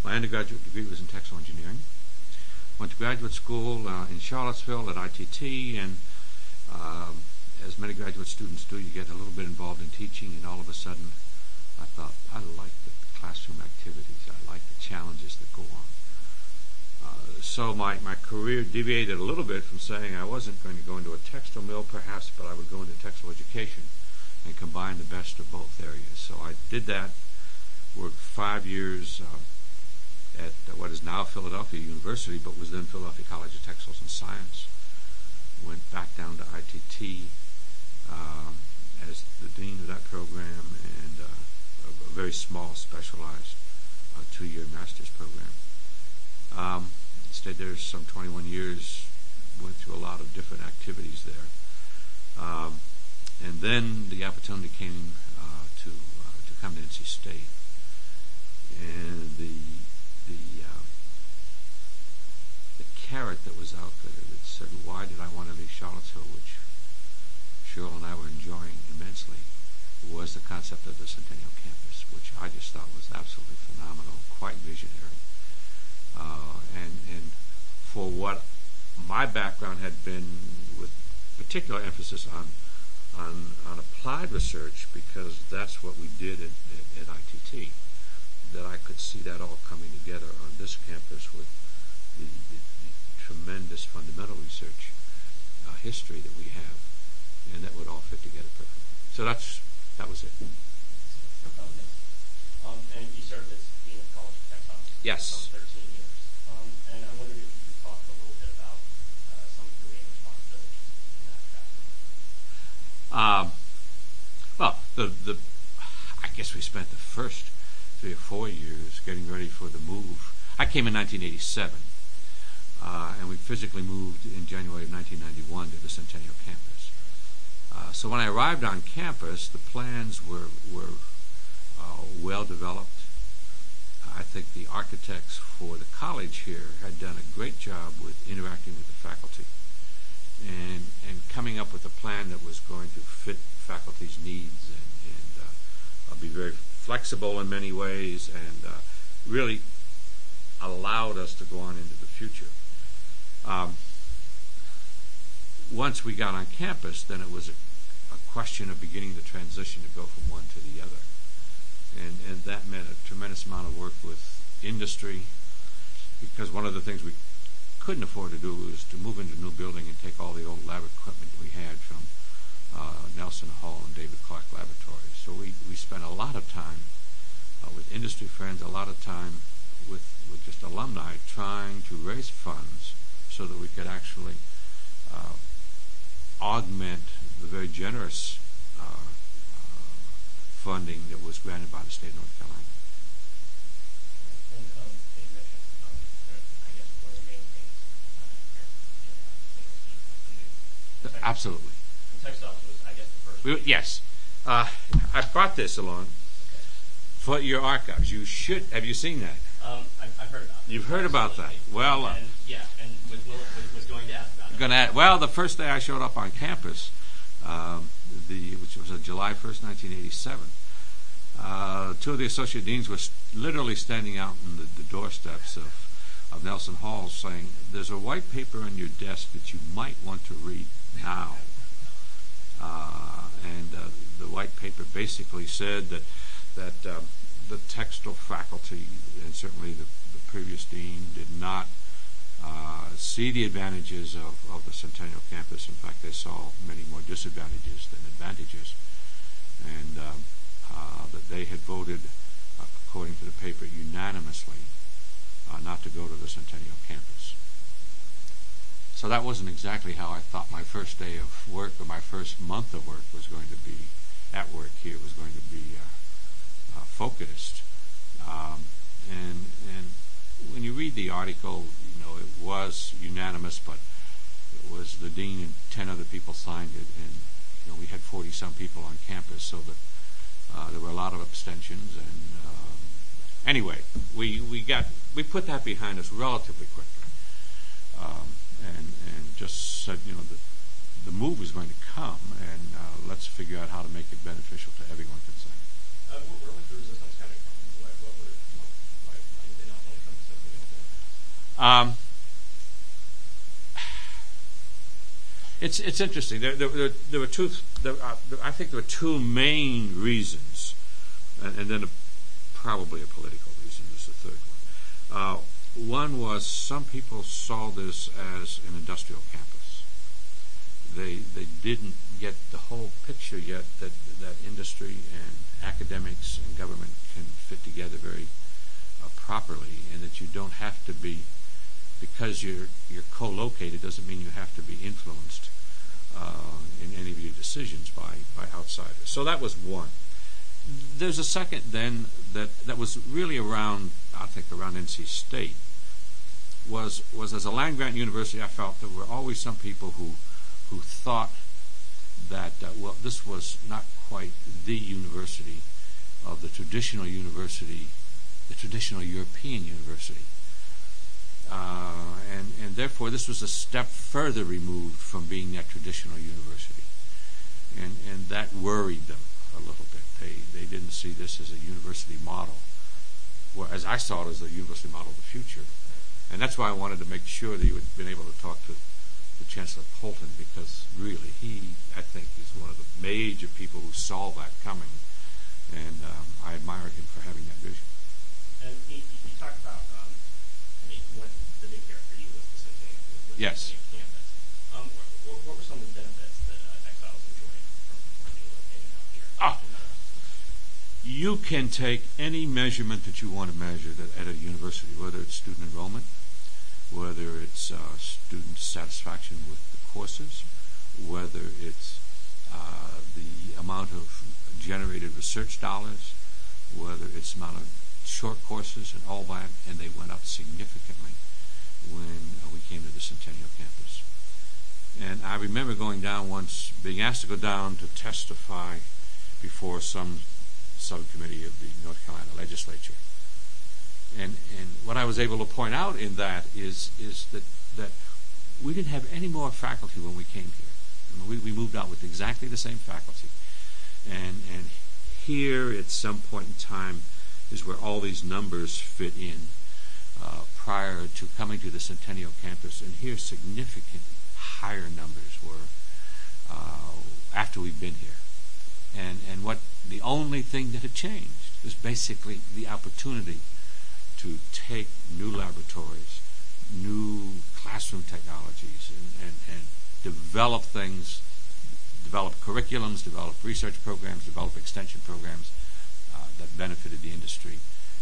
My undergraduate degree was in textile engineering. Went to graduate school in Charlottesville at ITT, and as many graduate students do, you get a little bit involved in teaching, and all of a sudden I thought, I like the classroom activities. I like the challenges that go on. So my career deviated a little bit from saying I wasn't going to go into a textile mill perhaps, but I would go into textile education and combine the best of both areas. So I did that, worked 5 years at what is now Philadelphia University, but was then Philadelphia College of Textiles and Science. Went back down to ITT as the dean of that program, and a very small, specialized 2-year master's program. Stayed there some 21 years, went through a lot of different activities there. And then the opportunity came to come to NC State. And the carrot that was out there that said, why did I want to leave Charlottesville, which Cheryl and I were enjoying immensely, was the concept of the Centennial Campus, which I just thought was absolutely phenomenal, quite visionary. And for what my background had been, with particular emphasis on applied research, because that's what we did at ITT, that I could see that all coming together on this campus with the tremendous fundamental research history that we have, and that would all fit together perfectly. So that was it. And you served as Dean of College of Textiles. Yes. 13 years. And I wondered if you could talk a little bit about some of your main responsibilities in that capacity. Well, I guess we spent the first 3 or 4 years getting ready for the move. I came in 1987, and we physically moved in January of 1991 to the Centennial Campus. So when I arrived on campus, the plans were well developed. I think the architects for the college here had done a great job with interacting with the faculty and coming up with a plan that was going to fit faculty's needs and be very flexible in many ways, and really allowed us to go on into the future. Once we got on campus, then it was a question of beginning the transition to go from one to the other. And that meant a tremendous amount of work with industry, because one of the things we couldn't afford to do was to move into a new building and take all the old lab equipment we had from Nelson Hall and David Clark Laboratories. So we spent a lot of time with industry friends, a lot of time with just alumni trying to raise funds so that we could actually augment the very generous funding that was granted by the state of North Carolina. And you mentioned, I guess, one of the main things here in Absolutely. And textiles was, I guess, the first. Yes. I brought this along for your archives. You should. Have you seen that? I've heard about it. You've heard about that. Well, and was going to ask about it. Well, the first day I showed up on campus, which was July 1st, 1987, 2 of the associate deans were literally standing out on the doorsteps of Nelson Hall saying, there's a white paper on your desk that you might want to read now. And the white paper basically said that the textile faculty, and certainly the previous dean, did not see the advantages of the Centennial Campus. In fact, they saw many more disadvantages than advantages, and that they had voted, according to the paper, unanimously not to go to the Centennial Campus. So that wasn't exactly how I thought my first day of work or my first month of work was going to be at work here, was going to be focused. And when you read the article, it was unanimous, but it was the dean and 10 other people signed it, and we had 40-some people on campus, so that there were a lot of abstentions. And anyway, we put that behind us relatively quickly, and just said, the move was going to come, and let's figure out how to make it beneficial to everyone concerned. Where was the resistance coming from? Why did they not want to It's interesting. There were two. I think there were two main reasons, and then probably a political reason is the third one. One was some people saw this as an industrial campus. They didn't get the whole picture yet that industry and academics and government can fit together very properly, and that you don't have to be, because you're co-located doesn't mean you have to be influenced in any of your decisions by outsiders. So that was one. There's a second then that was really around, I think, around NC State, was as a land-grant university, I felt there were always some people who thought that, this was not quite the university of the traditional university, the traditional European university. And therefore this was a step further removed from being that traditional university. And that worried them a little bit. They didn't see this as a university model, whereas I saw it as a university model of the future. And that's why I wanted to make sure that you had been able to talk to Chancellor Polton, because really he, I think, is one of the major people who saw that coming. And I admire him for having that vision. And you talked about, the big character you was the Centennial. Yes. Campus. What were some of the benefits that Textiles enjoyed from being located out here? You can take any measurement that you want to measure at a university, whether it's student enrollment, whether it's student satisfaction with the courses, whether it's the amount of generated research dollars, whether it's the amount of short courses and all that, and they went up significantly when we came to the Centennial campus. And I remember going down once, being asked to go down to testify before some subcommittee of the North Carolina legislature. And what I was able to point out in that is that we didn't have any more faculty when we came here. I mean, we moved out with exactly the same faculty. And here at some point in time is where all these numbers fit in prior to coming to the Centennial campus. And here significant higher numbers were after we've been here. And what the only thing that had changed was basically the opportunity to take new laboratories, new classroom technologies, and develop things, develop curriculums, develop research programs, develop extension programs that benefited the industry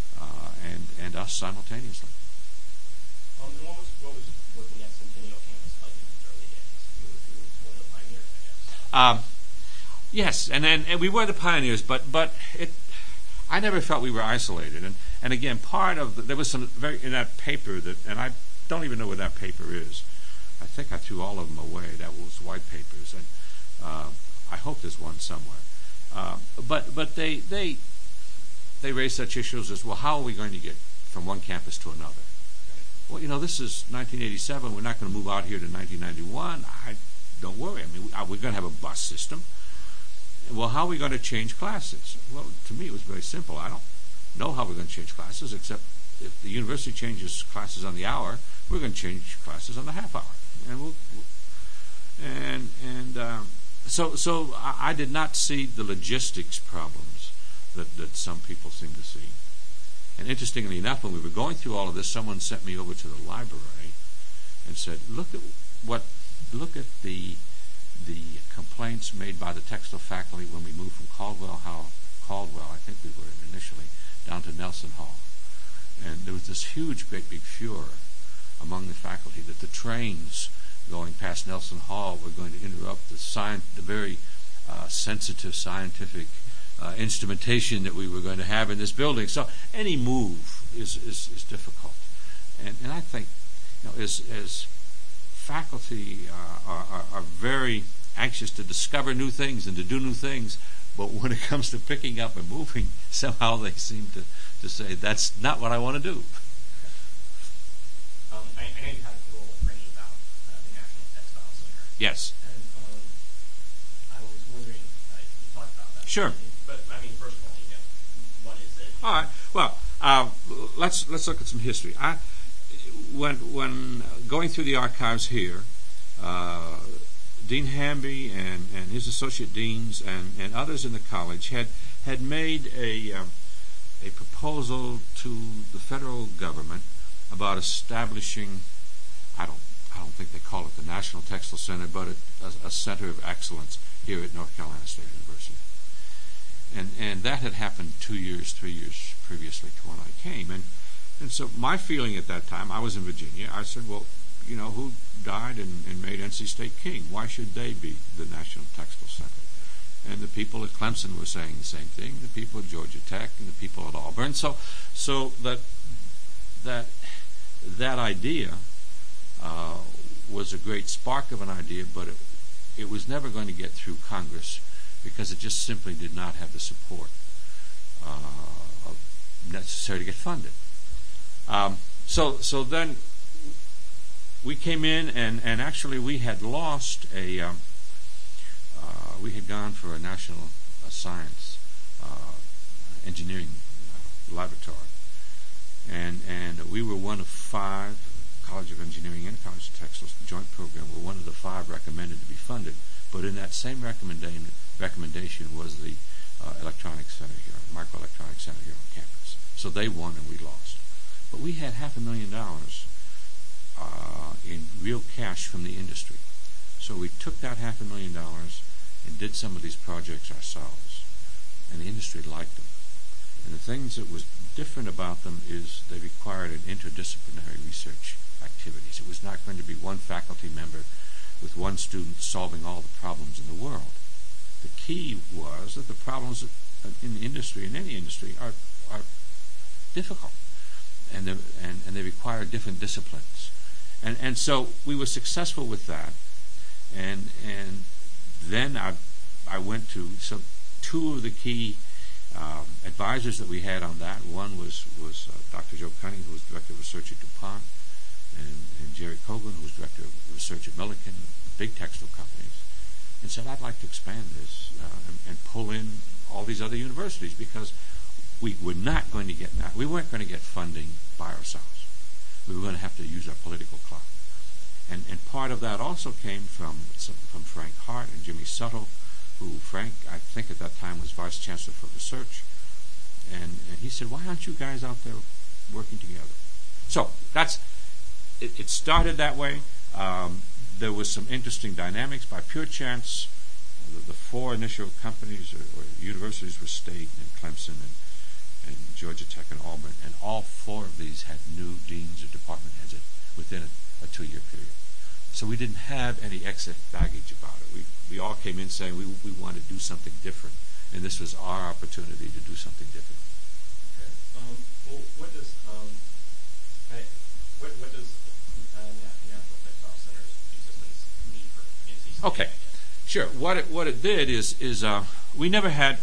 and us simultaneously. And what was working at Centennial campus like in those early days? You were one of the pioneers, I guess. Yes, and we were the pioneers, but I never felt we were isolated. And again, part of there was some in that paper that, and I don't even know where that paper is. I think I threw all of them away. That was white papers, and I hope there's one somewhere. But they raised such issues as, well, how are we going to get from one campus to another? Well, this is 1987. We're not going to move out here to 1991. Don't worry. I mean, we're going to have a bus system. Well, how are we going to change classes? Well, to me, it was very simple. I don't know how we're going to change classes, except if the university changes classes on the hour, we're going to change classes on the half hour. So I did not see the logistics problems that some people seem to see. And interestingly enough, when we were going through all of this, someone sent me over to the library and said, look at the complaints made by the textile faculty when we moved from Caldwell, I think we were initially, down to Nelson Hall. And there was this great big furor among the faculty that the trains going past Nelson Hall were going to interrupt the very sensitive scientific instrumentation that we were going to have in this building. So any move is difficult. And I think, as faculty are very anxious to discover new things and to do new things, but when it comes to picking up and moving, somehow they seem to say, that's not what I want to do. I know you had a role bringing about the National Textile Center. Yes. And I was wondering, you talked about that. Sure. But, first of all, what is it? All right. Well, let's look at some history. when going through the archives here, Dean Hamby and his associate deans and others in the college had made a proposal to the federal government about establishing, I don't think they call it the National Textile Center, but a center of excellence here at North Carolina State University. And that had happened 3 years previously to when I came. And so my feeling at that time, I was in Virginia, I said, well, who died and made NC State king? Why should they be the National Textile Center? And the people at Clemson were saying the same thing, the people at Georgia Tech and the people at Auburn. So that idea was a great spark of an idea, but it was never going to get through Congress because it just simply did not have the support necessary to get funded. So then we came in, and actually we had lost we had gone for a national science engineering laboratory, and we were one of 5, College of Engineering and College of Textiles, the joint program, were one of the 5 recommended to be funded. But in that same recommendation was the Electronics Center here, Microelectronics Center here on campus. So they won and we lost. But we had $500,000 in real cash from the industry. So we took that $500,000 and did some of these projects ourselves. And the industry liked them. And the things that was different about them is they required an interdisciplinary research activities. It was not going to be one faculty member with one student solving all the problems in the world. The key was that the problems in the industry, in any industry, are difficult, and they require different disciplines. And so we were successful with that, and then I went to 2 of the key advisors that we had on that. One was Dr. Joe Cunning, who was director of research at DuPont, and Jerry Kogan, who was director of research at Milliken, big textile companies, and said, I'd like to expand this and pull in all these other universities, because we weren't going to get funding by ourselves. We were going to have to use our political clout. And part of that also came from Frank Hart and Jimmy Suttle, who Frank, I think at that time, was Vice Chancellor for Research. And he said, why aren't you guys out there working together? So it started that way. There was some interesting dynamics. By pure chance, the 4 initial companies or universities were State and Clemson and Georgia Tech and Auburn, and all 4 of these had new deans or department heads within a 2-year period. So we didn't have any excess baggage about it. We all came in saying we want to do something different, and this was our opportunity to do something different. Okay. Well, what does National Textile Center's existence mean for NC State? Okay, sure. What it did is we never had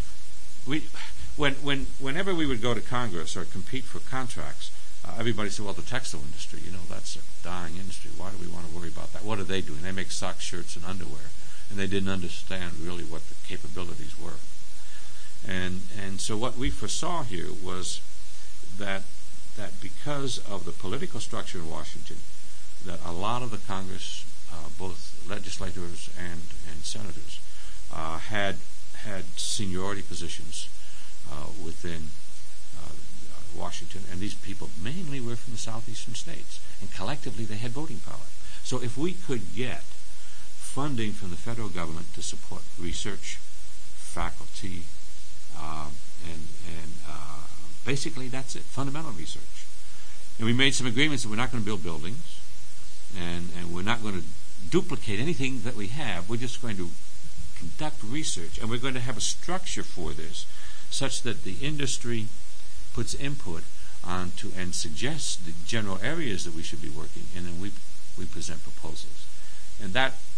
whenever we would go to Congress or compete for contracts, everybody said, well, the textile industry, that's a dying industry. Why do we want to worry about that? What are they doing? They make socks, shirts, and underwear. And they didn't understand really what the capabilities were. And so what we foresaw here was that because of the political structure in Washington, that a lot of the Congress, both legislators and senators, had seniority positions within Washington, and these people mainly were from the southeastern states, and collectively they had voting power. So if we could get funding from the federal government to support research, faculty, and basically that's it, fundamental research. And we made some agreements that we're not going to build buildings, and we're not going to duplicate anything that we have. We're just going to conduct research, and we're going to have a structure for this such that the industry puts input onto and suggests the general areas that we should be working in, and we present proposals. And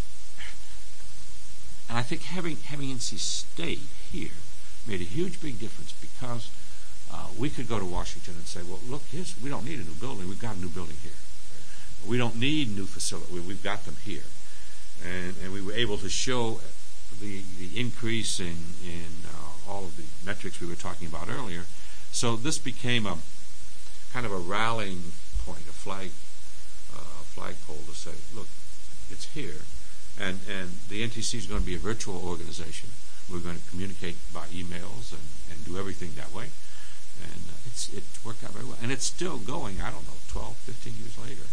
I think having NC State here made a huge big difference, because we could go to Washington and say, well, look, we don't need a new building. We've got a new building here. We don't need new facilities. We've got them here. And we were able to show the increase in all of the metrics we were talking about earlier. So this became a kind of a rallying point, a flag will say, look, it's here, and the NTC is going to be a virtual organization. We're going to communicate by emails and do everything that way. And it worked out very well. And it's still going, I don't know, 12, 15 years later.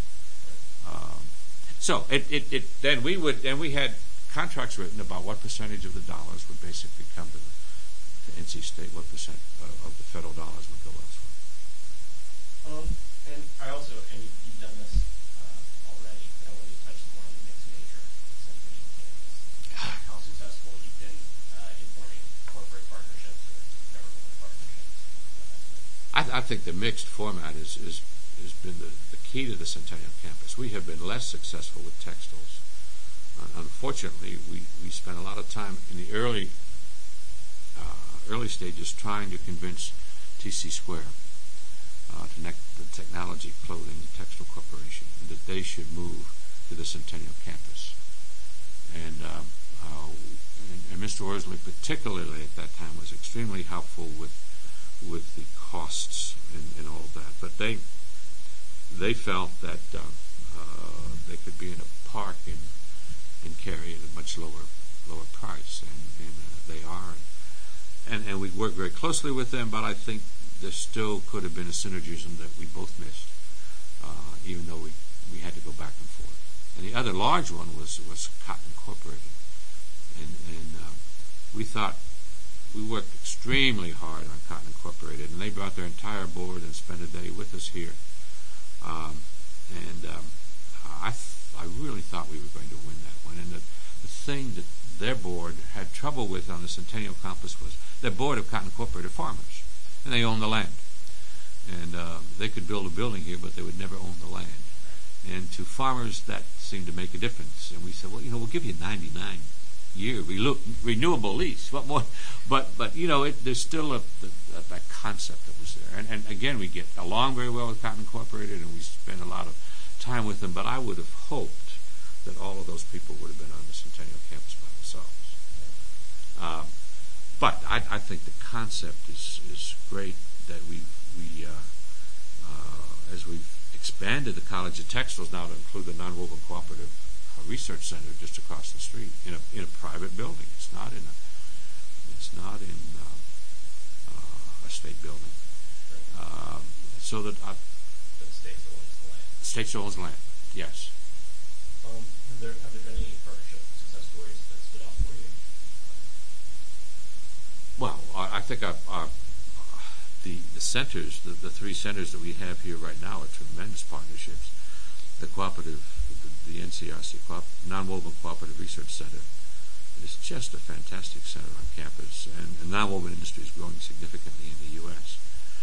So then we had contracts written about what percentage of the dollars would basically come to NC State, what percent of the federal dollars would go elsewhere. And I also, and you've done this already, but I wanted to touch more on the mixed nature of Centennial Campus. How successful you've been in forming corporate partnerships or governmental partnerships. I think the mixed format has been the key to the Centennial Campus. We have been less successful with textiles. Unfortunately, we spent a lot of time in the early stages trying to convince TC Square, the Technology Clothing Textile Corporation, that they should move to the Centennial Campus. And Mr. Worsley, particularly at that time, was extremely helpful with the costs and all of that. But they felt that they could be in a park in Cary at a much lower price, and they are. And we worked very closely with them, but I think there still could have been a synergism that we both missed, even though we had to go back and forth. And the other large one was Cotton Incorporated. And we thought, we worked extremely hard on Cotton Incorporated, and they brought their entire board and spent a day with us here. I really thought we were going to win that one. And the thing that their board had trouble with on the Centennial Campus was their board of Cotton Incorporated farmers, and they own the land. And they could build a building here, but they would never own the land. And to farmers, that seemed to make a difference. And we said, well, we'll give you a 99-year renewable lease. What more? But there's still that concept that was there. And again, we get along very well with Cotton Incorporated, and we spend a lot of time with them. But I would have hoped that all of those people would have been on the Centennial Campus by themselves. But I think the concept is great that as we've expanded the College of Textiles now to include the Nonwoven Cooperative Research Center just across the street in a private building. It's not in a state building. So that the state still owns the land. The state still owns the land. Yes. Have there been any partnership success stories that stood out for you? Well, I think the centers, the three centers that we have here right now are tremendous partnerships. The cooperative, the NCRC, Nonwoven Cooperative Research Center, is just a fantastic center on campus, and the nonwoven industry is growing significantly in the U.S.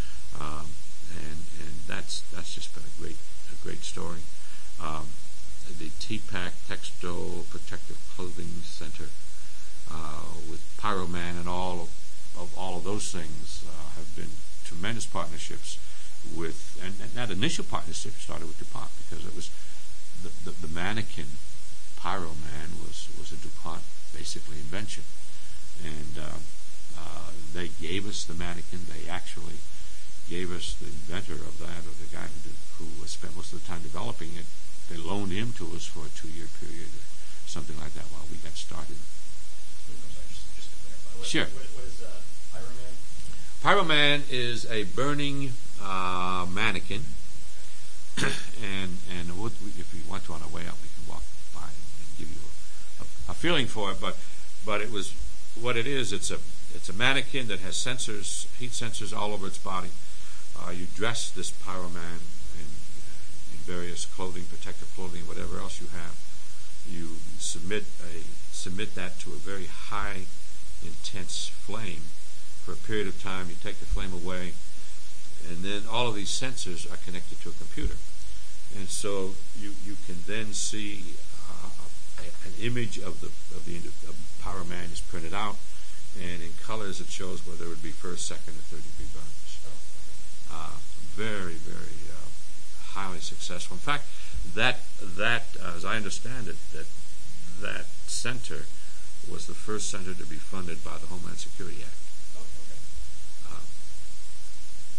And that's just been a great story. The TPAC Textile Protective Clothing Center with Pyroman and all of those things have been tremendous partnerships with, and that initial partnership started with DuPont because it was the mannequin Pyroman was a DuPont basically invention, and they gave us the mannequin. They actually gave us the inventor of that, or the guy who spent most of the time developing it. They loaned him to us for a 2-year period or something like that while we got started. Just to clarify. Sure. What is Pyroman? Pyroman is a burning mannequin, and if you want to on our way out, we can walk by and give you a feeling for it. But it was what it is. It's a mannequin that has sensors, heat sensors all over its body. You dress this Pyroman in various clothing, protective clothing, whatever else you have. You submit that to a very high, intense flame for a period of time. You take the flame away, and then all of these sensors are connected to a computer, and so you can then see an image of the Pyroman is printed out, and in colors it shows whether it would be first, second, or third degree burns. Very, very highly successful. In fact, that as I understand it, that center was the first center to be funded by the Homeland Security Act.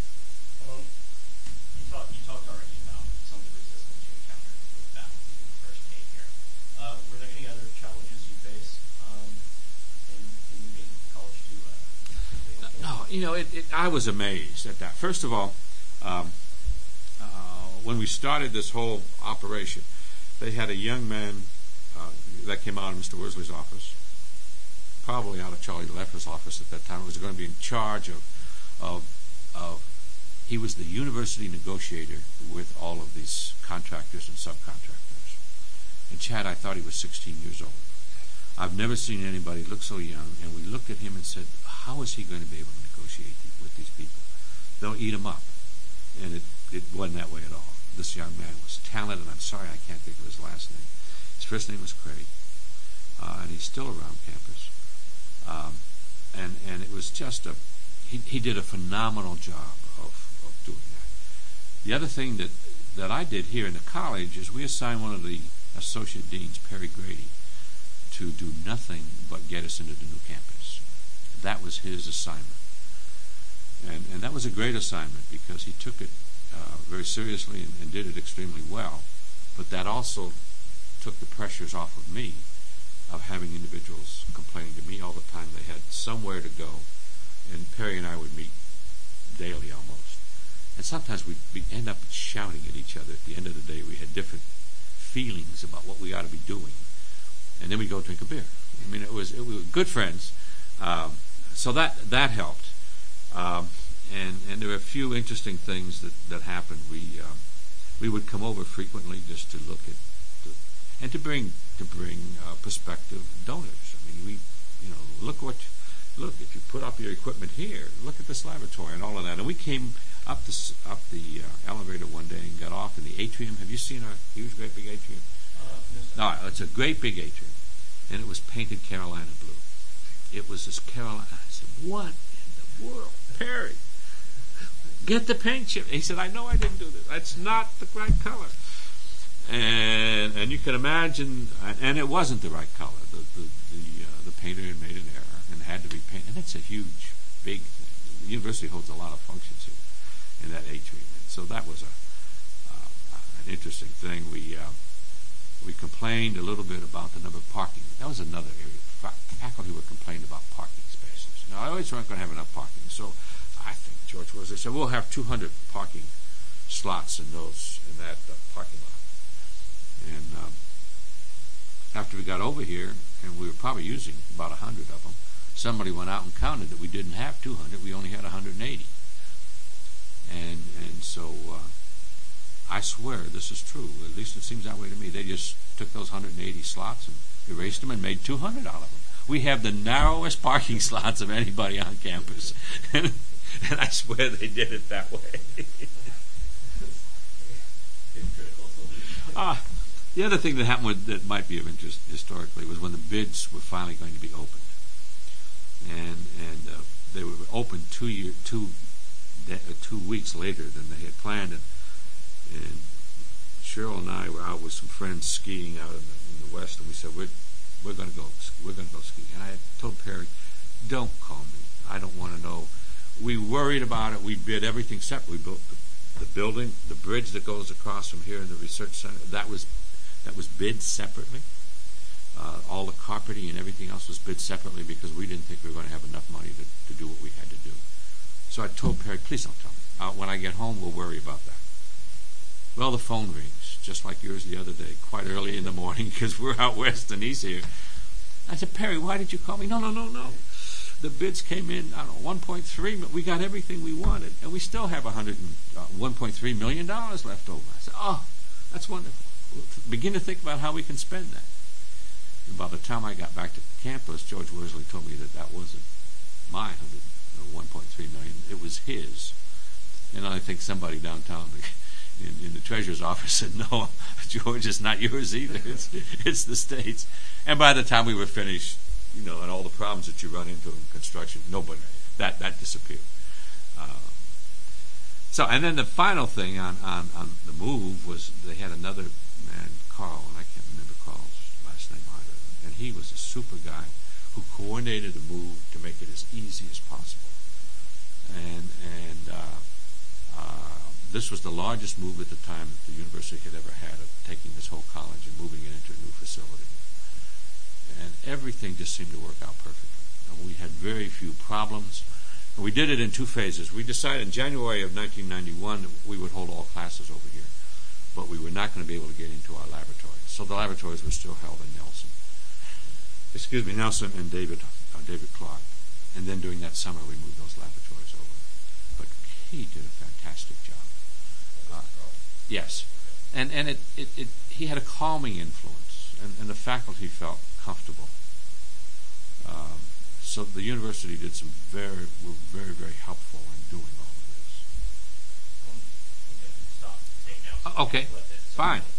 You talked already about some of the resistance you encountered with faculty in the first I was amazed at that. First of all, when we started this whole operation, they had a young man that came out of Mr. Worsley's office, probably out of Charlie Leffer's office at that time. It was going to be in charge of he was the university negotiator with all of these contractors and subcontractors. And Chad, I thought he was 16 years old. I've never seen anybody look so young, and we looked at him and said, how is he going to be able to negotiate with these people? They'll eat him up. And it wasn't that way at all. This young man was talented. I'm sorry I can't think of his last name. His first name was Craig, and he's still around campus. And it was just he did a phenomenal job of doing that. The other thing that I did here in the college is we assigned one of the associate deans, Perry Grady, to do nothing but get us into the new campus. That was his assignment. And that was a great assignment because he took it very seriously and did it extremely well. But that also took the pressures off of me of having individuals complaining to me all the time they had somewhere to go. And Perry and I would meet daily almost. And sometimes we'd end up shouting at each other. At the end of the day, we had different feelings about what we ought to be doing. And then we'd go drink a beer. I mean, we were good friends. So that helped. And there were a few interesting things that happened. We would come over frequently just to look at and to bring prospective donors. I mean, look if you put up your equipment here, look at this laboratory and all of that. And we came up the elevator one day and got off in the atrium. Have you seen our huge, great big atrium? No, it's a great big atrium, and it was painted Carolina blue. It was this Carolina. I said, "What in the world, Perry? Get the paint chip." He said, "I know I didn't do this. That's not the right color." And you can imagine, and it wasn't the right color. The painter had made an error and had to be painted. And it's a huge, big thing. The university holds a lot of functions here in that atrium. And so that was an interesting thing. We complained a little bit about the number of parking. That was another area. Faculty were complaining about parking spaces. Now, I always weren't going to have enough parking. So I think George Worsley said, we'll have 200 parking slots in that parking lot. And after we got over here, and we were probably using about 100 of them, somebody went out and counted that we didn't have 200. We only had 180. And so I swear this is true. At least it seems that way to me. They just took those 180 slots and erased them and made 200 out of them. We have the narrowest parking slots of anybody on campus. And I swear they did it that way. The other thing that happened that might be of interest historically was when the bids were finally going to be opened. And they were opened 2 weeks later than they had planned. And Cheryl and I were out with some friends skiing out in the west, and we said, we're going to go skiing. And I told Perry, don't call me. I don't want to know. We worried about it. We bid everything separate. We built the building, the bridge that goes across from here in the research center. That was bid separately. All the carpeting and everything else was bid separately because we didn't think we were going to have enough money to do what we had to do. So I told Perry, please don't tell me. When I get home, we'll worry about that. Well, the phone rings, just like yours the other day, quite early in the morning, because we're out west and he's here. I said, Perry, why did you call me? No. The bids came in, I don't know, 1.3. We got everything we wanted, and we still have $1.3 million left over. I said, oh, that's wonderful. We'll begin to think about how we can spend that. And by the time I got back to campus, George Worsley told me that wasn't my $1.3 million. It was his. And I think somebody downtown in the treasurer's office said, no, George, it's not yours either. It's the state's. And by the time we were finished, and all the problems that you run into in construction, nobody, that disappeared. And then the final thing on the move was they had another man, Carl, and I can't remember Carl's last name either. And he was a super guy who coordinated the move to make it as easy as possible. And this was the largest move at the time that the university had ever had of taking this whole college and moving it into a new facility. And everything just seemed to work out perfectly. And we had very few problems. And we did it in two phases. We decided in January of 1991 that we would hold all classes over here, but we were not going to be able to get into our laboratories. So the laboratories were still held in Nelson. Nelson and David Clark. And then during that summer, we moved those laboratories over. But he did a fantastic job. Yes. And he had a calming influence, and the faculty felt comfortable. So the university were very, very helpful in doing all of this. Stop. Take now. Okay, fine.